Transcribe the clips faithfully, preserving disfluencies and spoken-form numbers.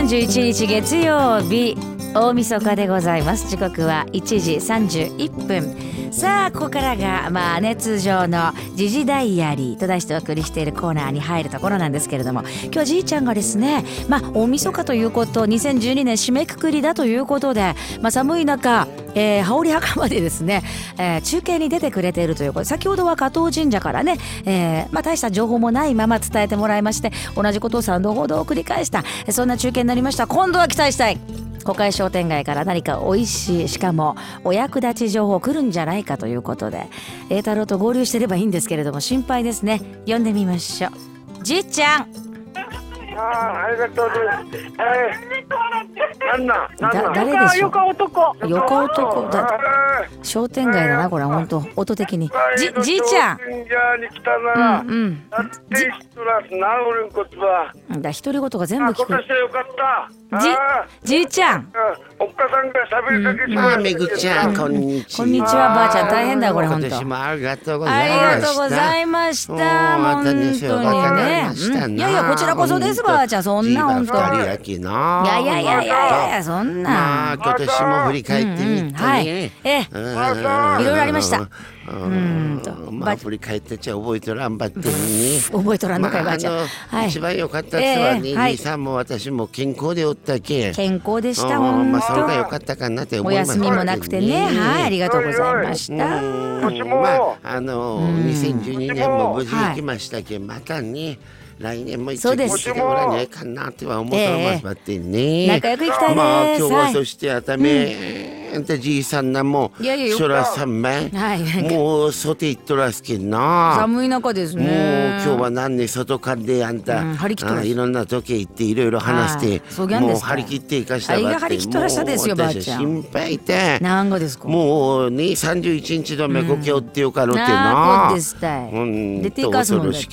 さんじゅういちにち月曜日、大晦日でございます。時刻はいちじさんじゅういっぷん。さあここからがまあね通常の時事ダイアリーと題してお送りしているコーナーに入るところなんですけれども、今日じいちゃんがですね、まあ大晦日ということ、にせんじゅうにねん締めくくりだということで、まあ寒い中、えー、羽織袴でですね、えー、中継に出てくれているということで、先ほどは加藤神社からね、えー、まあ大した情報もないまま伝えてもらいまして、同じことをさんどほど繰り返した、そんな中継になりました。今度は期待したい。小海商店街から何か美味しい、しかもお役立ち情報来るんじゃないかということで、栄太郎と合流してればいいんですけれども心配ですね。呼んでみましょう。じいちゃん。 ああ、ありがとうです。えー、なんだ、なんだ。 だ誰でしょう。 横男。 横男だ。商店街だなこれ本当音的に。じじいちゃん。 商店街に来たな。 うんうん。 だって人らすなおるんこつは。 だ独り言が全部聞く。 今年はよかった。 じじいちゃん。 おっかさんが喋りかけてまあめぐちゃん、こんにちは。 こんにちはばあちゃん、大変だこれ本当。 今年もありがとうござあいました。 りがとうございました。本当にね。いやいやこちらこそですばあちゃん、そんな本当。 二人やきな。 いやいやいやいやいやそんな。 まあ今年も振り返ってみてはい。 ね。 ええ。いろいろありました。 うんまあ振り返ってちゃ覚えとらんばってんね。 覚えとらんのかいばあちゃん。 はい。一番良かったつはね、兄さんも私も健康でおったけ。 健康でした本当。 まあそれが良かったかなって思います。 お休みもなくてね。はい、ありがとうございました。 まああのにせんじゅうにねんも無事に来ましたけど、またね。来年も一緒にしてもらわないかなっては思ってますばってね。 仲良く行きたいです。 まあ今日はそしてあためじいさんなもそらさんめもう外行っとらすけんな。 寒い中ですね。 もう今日は何ね外からであんたいろんな時行っていろいろ話してもう張り切っていかしたばって。 張り切っとらしたですよばあちゃん。 心配で。 何がですか。 もうねさんじゅういちにちどめごきょってよかろってな。 なこですたい。 出ていかすもんだって。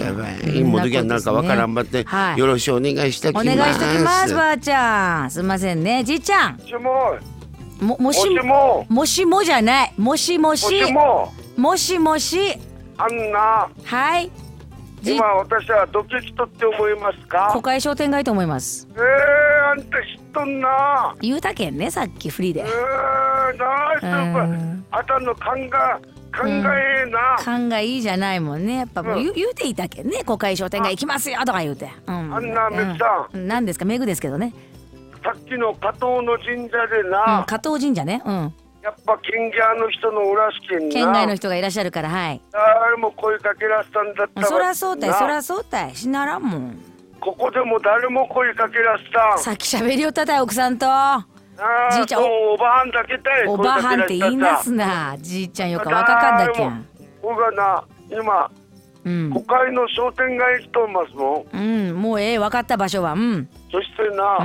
いいもどきはなんかわからんばってよろしくお願いしてきます。 お願いしてきますばあちゃん。すみませんねじいちゃん。ももしももしもじゃないもしもしもしもしあんなはい今私はドキッとって思いますか。 小海商店街と思います。 えー、あんた知っとんな。 言うたけんねさっきフリーで。 えー、ナイス。あたんの勘が勘がええな。 勘がいいじゃないもんね。やっぱもう言う、言うていたけんね。小海商店街行きますよとか言うて。 うん、あんなめぐさん。なんですかめぐですけどね。 さっきの加藤の神社でな、 うん、加藤神社ね、うん、 やっぱ県外の人の裏しけんな。 県外の人がいらっしゃるから、はい。 誰も声かけらしたんだったわ。 そらそうたい、そらそうたい、しならんもん。 ここでも誰も声かけらしたん。 さっき喋りよったたい奥さんと。 じいちゃん、おばはんだけたい。 おばはんって言いますな。じいちゃんよか若かんだけん。 僕がな今、うん、都会の商店街来とますもん。 うん、もうええ分かった場所は、うん。 そしてな。うん。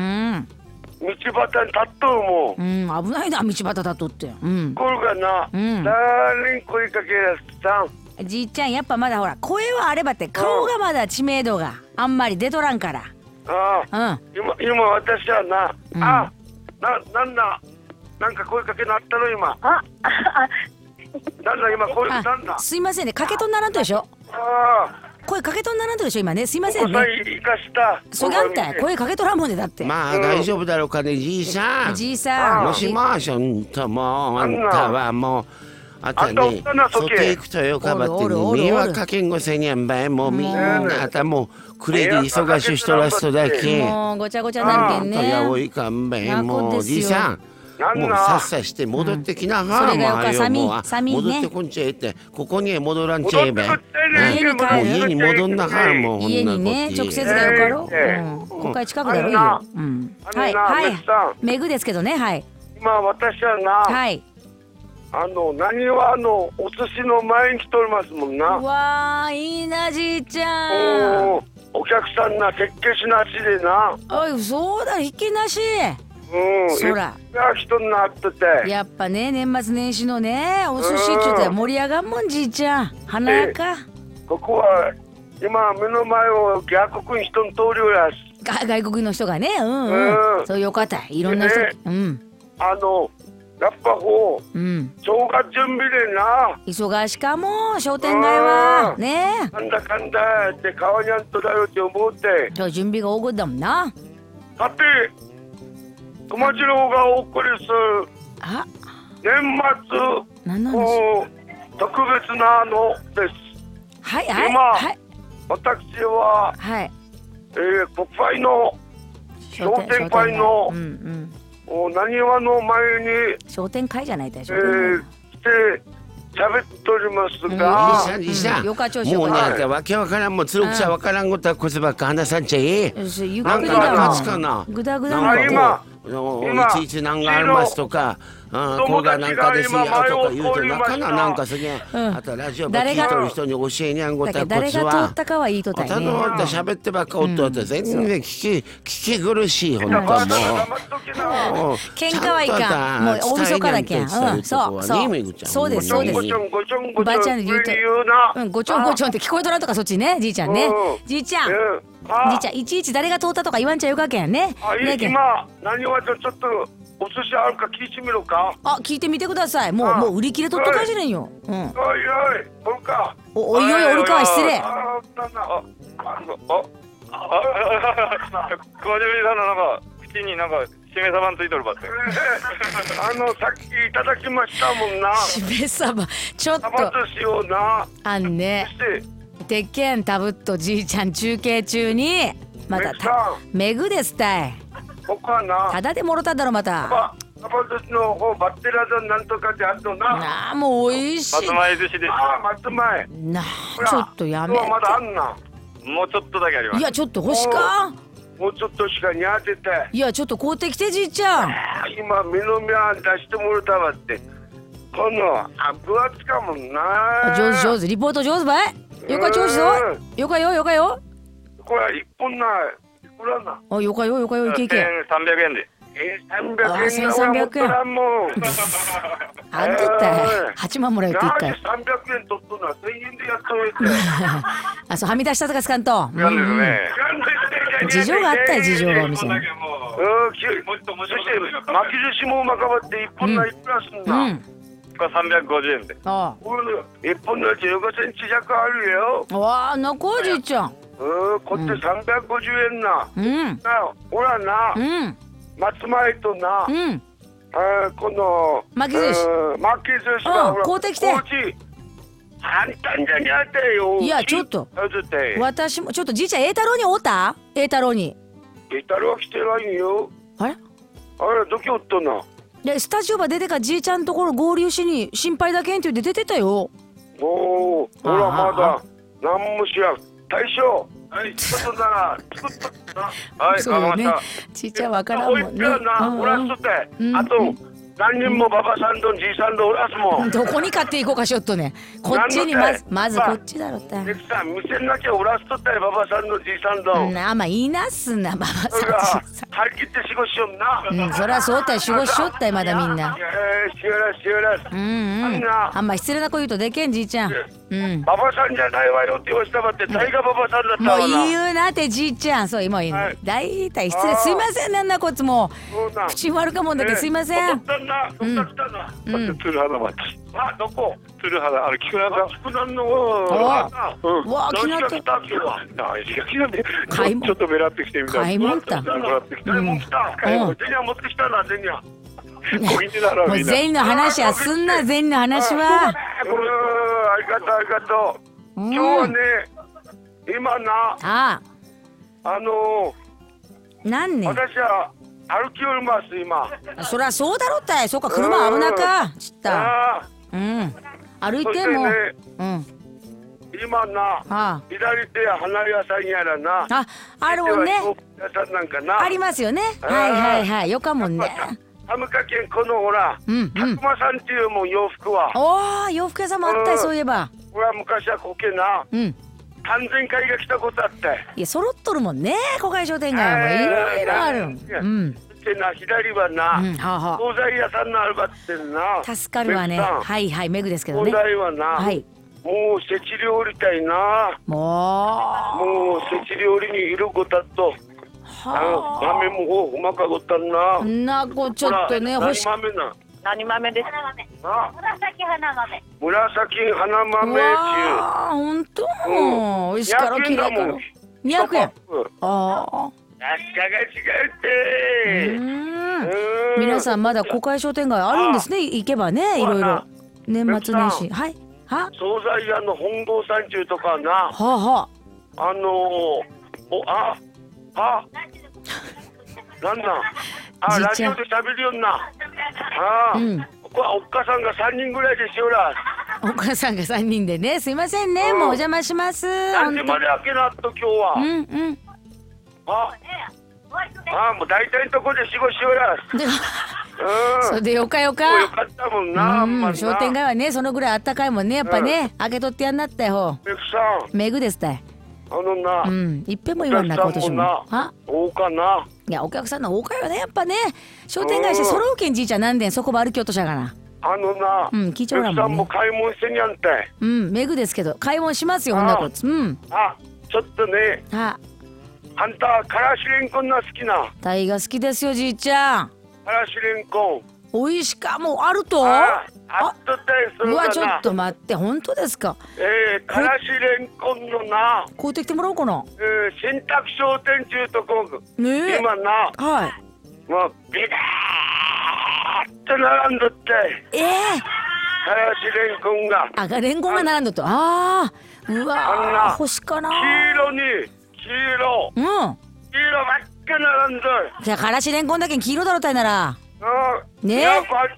道端に立っとるもん。うん、危ないな道端立っとって。うん。 これがな、うん、誰に声かけらしたん。じいちゃんやっぱまだほら声はあればって顔がまだ知名度があんまり出とらんから。 ああ、うん。今今私はな、うん、あ、ななんだなんか声かけなったの今。あ、なんだ今声なんだ。 すいませんねかけとんならんとでしょ。ああ。声かけとんならんとでしょ今ね。すいませんね。 生かしたそがんたい声かけとらんもんでだって。 まあ大丈夫だろうかねじいさん。 じいさんもしもしょんともあんたはもうあとね外行くとよかばって迷惑かけんごせにゃんばいもうみんなあたもうくれで忙しい人らすとだけもうごちゃごちゃなるけんね。 あんたやおいかんばいもうじいさんもうさっさして戻ってきなは、 うん、それがよかサミサミね戻ってこんちゃえってここに戻らんちゃえべ、ね、家に戻んなはもう家にね直接がよかろ、うん、ここから近くだろいいよ、うん、はいはいめぐですけどねはい今私はなはいあの何はあのお寿司の前に来ておりますもんな。 うわーいいなじいちゃん。 おお客さんな設計しなしでな。 あいそうだ引きなし。 うん、 そら人になっててやっぱね年末年始のねお寿司っちゅうたら盛り上がんもんじいちゃん華やか。 ここは今目の前を外国に人の通りをやす外国の人がねうんうん、うん、そうよかったいろんな人、えー、うんあのやっぱこう、うん、正月準備でな忙しかも商店街はねなんだかんだって川にゃんとだよって思うて今日準備が大事だもんな。 さて熊次郎がお送りするあ年末何なんでしこう特別なのです。 はいはい今、 はい私は、 はいえー、国会の商店会のうんうんおなにわの前に、 商店会じゃないでしょ、 えー、来て喋っておりますが、 いいさいいよか調さもう子よかねわけわからんもうつるくさわからんことはこつばっか話さんちゃいゆっくりなんかだ勝つかなぐだぐだなんのかこういちいち何がありますとかあこれがなんかですよとか言うとなかななんかすげえあとラジオば聞いとる人に教えにゃんごたこつ誰が通はったかはいいとたいねたのって喋ってばっかおっとって全然聞き聞き苦しい本当もう喧嘩はいかんもう大晦日だけんうんそうそうそうですそうですおばあちゃんで言うてうんごちょんごちょんって聞こえとらんとかそっちねじいちゃんねじいちゃんじいちゃんいちいち誰が通ったとか言わんちゃよかけんね今何はちょっとお寿司あるか聞いてみろか。 あ聞いてみてくださいもうもう売り切れとったかしれんようんおいおいおるかおおいおいおるかは失礼ああなんだあああ熊次さんのなんか口になんかしめ鯖ついとるばってあのさっきいただきましたもんなしめ鯖ちょっとサバ寿司をなあんねてっけんたぶっとじいちゃん中継中にまたためぐですたい僕はなただでもろただろまたサバ寿司の方バッテラザンなんとかであとななあもう美味しい松前寿司ですああ松前なあちょっとやめてまだあんなもうちょっとだけありますいやちょっと欲しかもうちょっとしかに当てていやちょっと買うてきてじいちゃん今目の目は出してもらったわってこのあ分厚かもんな上手上手リポート上手ばいよか調子ぞよかよよかよこれ一本ないくらなあよかよよかよいけいけせんさんびゃくえんでえー、さんびゃくえんせんさんびゃくえんもうあんとったいはちまんもらうって一回さんびゃくえん取っとなせんえんでやっといてあそうはみ出したとかつかんとなんですね事情があったよ事情がお店にうん、そして巻き寿司もうまかばって一本のいくらすんな、うん、これさんびゃくごじゅうえんでああ一本のやつよんセンチ弱あるよわあなこじいちゃんうんこってさんびゃくごじゅうえんなうんなほらな、うん、松前とな、うんあこの巻き寿司巻き寿司が買うてきて簡単じゃにゃってよいやちょっと私もちょっとじいちゃん栄太郎におった栄太郎に栄太郎は来てないよあれあれどきおったなでスタジオば出てかじいちゃんところ合流しに心配だけんって言って出てたよおおほらまだ何もしや大将はいちょっとなら作っとったはいそうよねちっちゃいわからんもんねおらすとてあと何人もババさんとじいさんとおらすもんどこに買っていこうかしょっとねこっちにまずまずこっちだろったいさん店なきゃおらすとったよババさんのじいさんとなまあいいなすんなババさんじいさん張り切って仕事しよんなうんそりゃそうたい仕事しよったいまだみんなえーしよらしよらうんうんあんま失礼な子言うとでけんじいちゃんうんババさんじゃないわよって言わしたばって大河ババさんだったわなもう言うなってじいちゃんそう今言うの大体失礼すいませんなんなこいつも口悪かもんだけすいませんうん、鶴肌町。あ、どこ？鶴肌、あれ、菊南だ。菊南の。 わあ、気になった。 気になって。買い物。ちょっとベラってきてみたい。 買い物だ。 ベラってきた。もう来た。ゼニア持ってきたな、ゼニア。 もうゼニの話はすんな、ゼニの話は。 ありがとう、ありがとう。今日はね、今な。ああ。あの。 なんね。 私は。歩きおります今。 そりゃそうだろったい。そっか車危なかちったうん歩いても、ね、うん今な左手や花屋さんやらなああるもんね屋さんなんかなありますよねはいはいはいよかもんね寒かけんこのほら白馬さんっていうもん洋服はおー洋服屋さんもあったいそういえばこれは昔はこけなうん完全会が来たことあっていや揃っとるもんね小海商店街もいろいろあるうんでな左はな惣菜屋さんのあるばってんな助かるわねはいはいメグですけどね惣菜はなはいもうせち料理たいなもうもうせち料理にいるごたとあの豆もほうまかごったんななこちょっとね欲しい何豆な何豆ですか紫花豆紫花豆ああほんと美味しからきれいからにひゃくえんああ確かが違うってうん皆さんまだ公開商店街あるんですね。行けばね、いろいろ年末年始。はいは惣菜屋の本郷さんちゅうとかな、 はあはあのー、おああなんなんあ、ラジオで喋るよんな。ああ、うん、ここはおっかさんがさんにんぐらいでしよら。 お母さんがさんにんでね、すいませんね、うん、もうお邪魔します。 何時まで開けなっと今日は。 うんうん。 ああ、もう大体のとこで仕事しよら。 うん、それでよかよか。 よかったもんな。 うん、まあ、商店街はね、そのぐらいあったかいもんね、やっぱね、うん、開けとってやんなったよ。 メグさん。メグですたい。 あのな、 うん、いっぺんも言わんな、今年も。 あ、多かな。 いや、お客さんの多かよね、やっぱね。商店街して揃うけんじいちゃんなんでん、そこば歩きようとしゃがな。 あのな、 うん、聞いちゃうらんもんね。 メグさんも買い物してんやんて。 うん、メグですけど、買い物しますよ、ほんなこつ。うん。 あ、ちょっとね。 あ。 あんた、からしれんこんな好きな。 タイが好きですよ、じいちゃん。 からしれんこん。 おいしかもあると。 あ、あっとったりするかな。 うわ、ちょっと待って、本当ですか。 えー、からしれんこんのな。 買うてきてもらおうかな。 えー、新宅商店中とこ。 ねえ。 今な。 はい。 もう、ビダーって並んどって。 ええー。 からしれんこんが。 あ、レンコンが並んどと。ああ。うわー、欲しかな。 黄色に、黄色。 うん。 黄色ばっか並んどる。 じゃあ、からしれんこんだけ黄色だろたいなら。ねえ。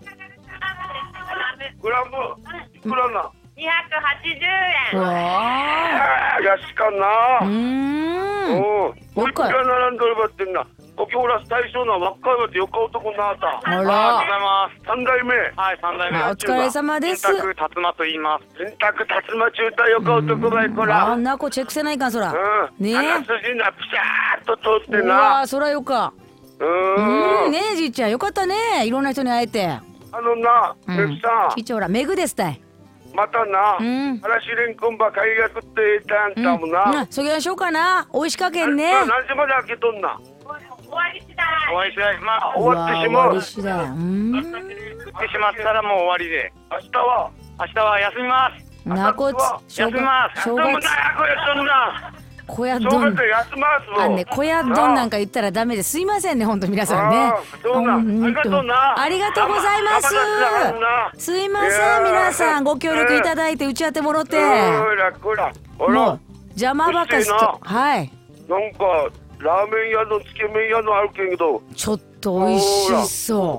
グラムいくらな。 にひゃくはちじゅうえん。 うわあ、安かな。 うーん。 おお。いくら並んどるばってんな。こきほら大将な若いわってよか男なあた。 あら。 ありがとうございます。三代目。はい、三代目。 お疲れ様です。 洗濯たつまと言います。洗濯たつま中たよか男ばいこら。 あんな子チェックせないかんそら。 うん。ねえ。鼻筋なピシャーっと通ってな。 うわ、そらよか。 うん。 ねえじいちゃんよかったね。いろんな人に会えて。 あのな、メグさん。 きちょらメグですたい。 またな、からしれんこんば買いが食っていたんたもな。 そげんしようかな。美味しかけんね。 何時まで開けとんな。 終わり次第。 終わり次第。まあ終わってしまう。 終わり次第。うん。 食ってしまったらもう終わりで。明日は明日は休みます。 なこつ。 休みます。正月。 小屋丼。 正月休ますあんね、小屋丼なんか言ったらダメです。すいませんね、本当皆さんね。 そうな。ありがとうな。 ありがとうございます。すいません、皆さんご協力いただいて打ち当てもろて。もう邪魔ばかしと。はい。 なんかラーメン屋のつけ麺屋のあるけんど。 ちょっと美味しそう。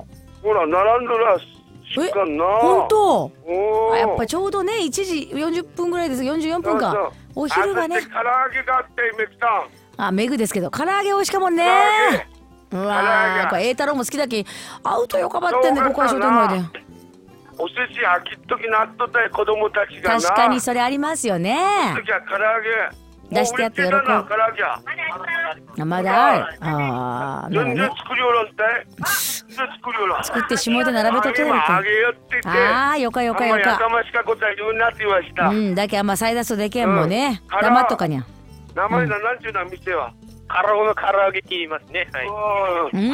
ほら並んどら。 え、本当。あ、やっぱちょうどね、いちじよんじゅっぷんぐらいです。よんじゅうよんぷんか。お昼がね。 唐揚げがあってメグさん。 あ、メグですけど、唐揚げ美味しかもんね。うわー、栄太郎も好きだけ、会うとよかばってんで、ここは商店街で。 お寿司あきっときなっとったよ、子供たちがな。 確かにそれありますよね。 時は唐揚げ。 出してやって喜ぶ。まだある。ああ、 全然作りよらんて。 作って下で並べとけるあげよってて。 ああ、よかよかよか。 やかましかことは言うなって言わした。 うん、だけあんまサイダスでけんもね。黙っとかにゃ。 名前な、なんちゅうな店は。カラオの唐揚げって言いますね。はい。うん。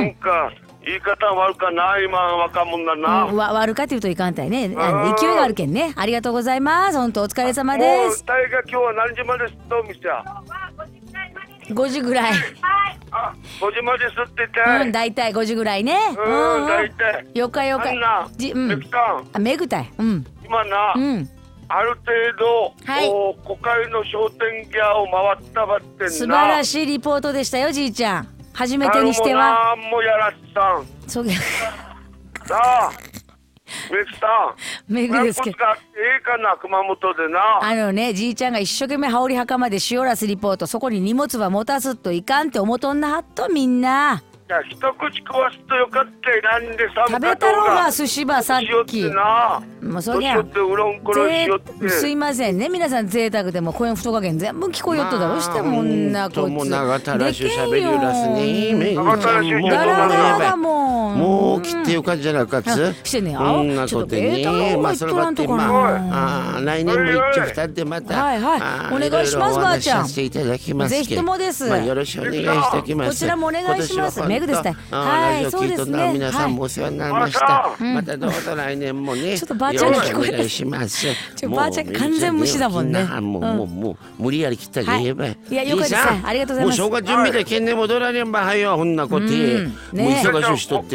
なんか。言い方悪かな、今若者だな、 うん、わ悪かって言うといかんたいね。あの勢いがあるけんね。ありがとうございます。本当お疲れ様です。 大が今日は何時まですと店はごじぐらい。 あ、ごじまですってて。 うん、だいたいごじぐらいね。 うん、だいたい。 よかよか。 じ、うん。メグさん。 あ、メグたい。うん。 今な。うん。ある程度、はい、国会の商店街を回ったばってんな。 素晴らしいリポートでしたよ、じいちゃん。初めてにしては。 なんもやらっさん。 そうや。 さあ、メグさん。 メグですけど。 ええかな、熊本でな。 あのね、じいちゃんが一生懸命羽織袴で塩らすリポート、そこに荷物は持たすといかんって思とんなはっとみんな。 いや、一口食わすとよかったよ。なんでさ食べたろうが寿司ばさっき。もうそりゃすいませんね、皆さん贅沢でも声太加減全部聞こえよっとだろうしてもんなこいつ。長たらしゅしゃべりゅうらすね。めぐちゃんもだらだらだもん。 もう切ってよかじゃなかつ。 してね、 こんなことね。まあそればってまあ来年も一丁二でまたはいはいお願いしますばあちゃん。 していただきます。 ぜひともです。 よろしくお願いしておきます。 こちらもお願いします。メグですたい。 はい、そうですね。皆さんもお世話になりました。またどうぞ来年もね。 ちょっとばあちゃんに聞こえない。 お願いします。 ばあちゃん完全無視だもんね。 もうもうもう無理やり切ったり言えば。いやよかったです。ありがとうございます。 もう正月準備で県で戻られんばはよほんなこと。もう忙しい人って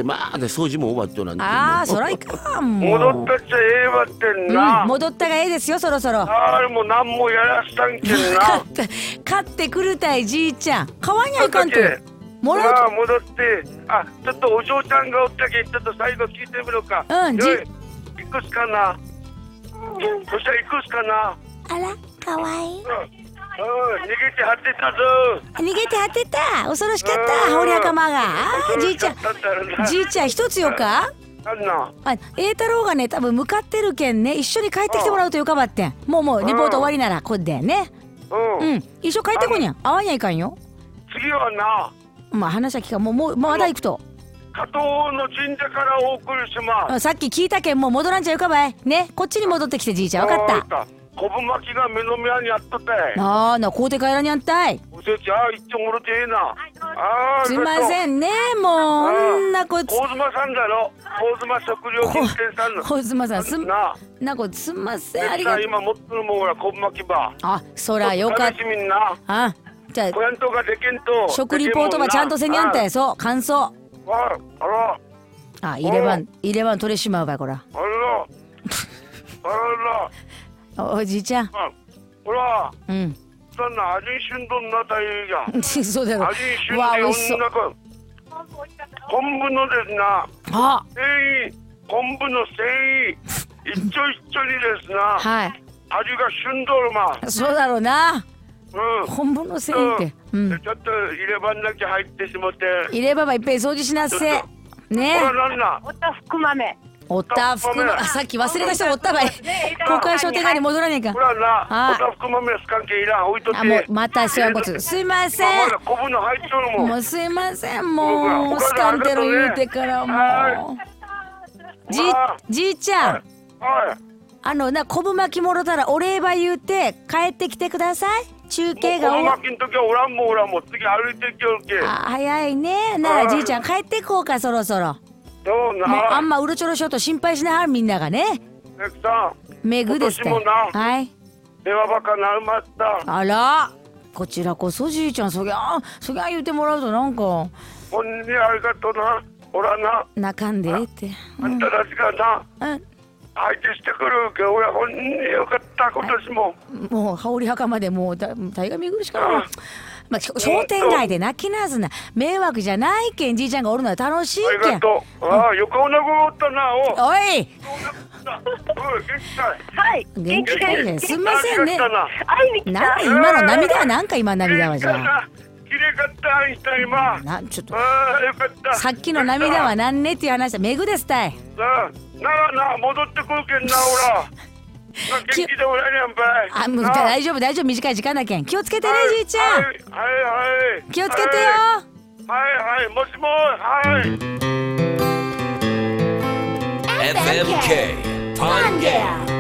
まあで掃除も終わっとなんて。 ああそらいかんもう。 戻ったっちゃええわってんな、 うん、戻ったがええですよそろそろ。 あれもう何もやらしたんけんな買って買ってくるたいじいちゃん買わにゃいかんともらうまあ戻って、あちょっとお嬢ちゃんがおったけんちょっと最後聞いてみろか。 うんじよいいくつかな、そしたらいくつかな。 あらかわいい。 うん、うん、逃げてはってたぞ。 逃げてはってた恐ろしかった羽織袴が。あーじいちゃんじいちゃん一つよか。 なんなあ栄太郎がね多分向かってるけんね一緒に帰ってきてもらうとよかばってん。もうもうリポート終わりならこれでね。 うん、 うん一緒帰ってこにゃん会わにゃいかんよ。 次はなまあ話は聞かんもうもうまだ行くと。 加藤の神社からお送りします。 さっき聞いたけんもう戻らんちゃよかばいね。こっちに戻ってきてじいちゃん分かった。 昆布巻きが目の前にあったって。 ああなこうて帰らにゃんたい。 おせちゃん一丁もろてええな。ああすいませんねもうこんなこいつ大妻さんだろ。大妻食料品店さんの大妻さんすんななこすんませんあありがとう。 今持ってるもんほら昆布巻きば。 あそらよかっ楽しみんな。 た。あじゃあこやんとがでけんと食リポートはちゃんとせにゃんたい。そう感想。 ああらあ入れ番入れ番取れしまうばいこら。 あらあらおじいちゃんあほらうんそんな味しんどんな大変じゃん。 そうだろ味しんわあで美味しそう。 女か昆布のですなあ繊維昆布の繊維一丁一丁にですなはい味がしゅんどるま。 そうだろうなうん昆布の繊維ってうんでちょっと入れ歯だけ入ってしもって。 入れ歯ばいっぺん掃除しなっせちょっねほらなんなおたふく豆。 おったふくのあさっき忘れた人おったばい公開商店街に戻らねえかほらなはいおたふく豆すかんけいらん置いとって。 あもうまた知らんことすいませんまだ昆布の入っとるもん。 もうすいませんもうスカンテロ言うてからもうじじいちゃんはいあのな昆布巻きもろたらお礼ば言うて帰ってきてください中継がもう終わこの巻きの時はおらんもんおらんもん次歩いてきよるけ。 あ早いねならじいちゃん帰ってこうかそろそろそうなもうあんまうろちょろしようと心配しなはるみんながねネクさんめぐですって今年もなはい電話ばっかなるまったあらこちらこそじいちゃんそぎゃそぎゃ言うてもらうとなんかほんにありがとうな。おらな泣かんでええってあんたたちがなうん相手してくるけど俺はほんによかった今年も。 もう羽織袴でもうだ大河巡るしかない。まあ、し商店街で泣きなずな迷惑じゃないけんじいちゃんがおるのは楽しいありけん。 がとう。ああ横女子おったな。おおいおい元気かい。 はい。 元気かいねすんませんね。 ありがとうな会いに来なんかた。 今の涙はなんか今の涙はじゃあ。 綺麗かったあいた今。 なちょっとああよかった。 さっきの涙はなんねっていう話だめぐですたい。 なあならな戻ってくるけんなほら。な元気でおらにゃんばい。 あもうなあ大丈夫大丈夫短い時間だけん気をつけてねじいちゃん。 はいはいはい。 気をつけてよ。 はいはいもしもはい。 エフエムケー Time Game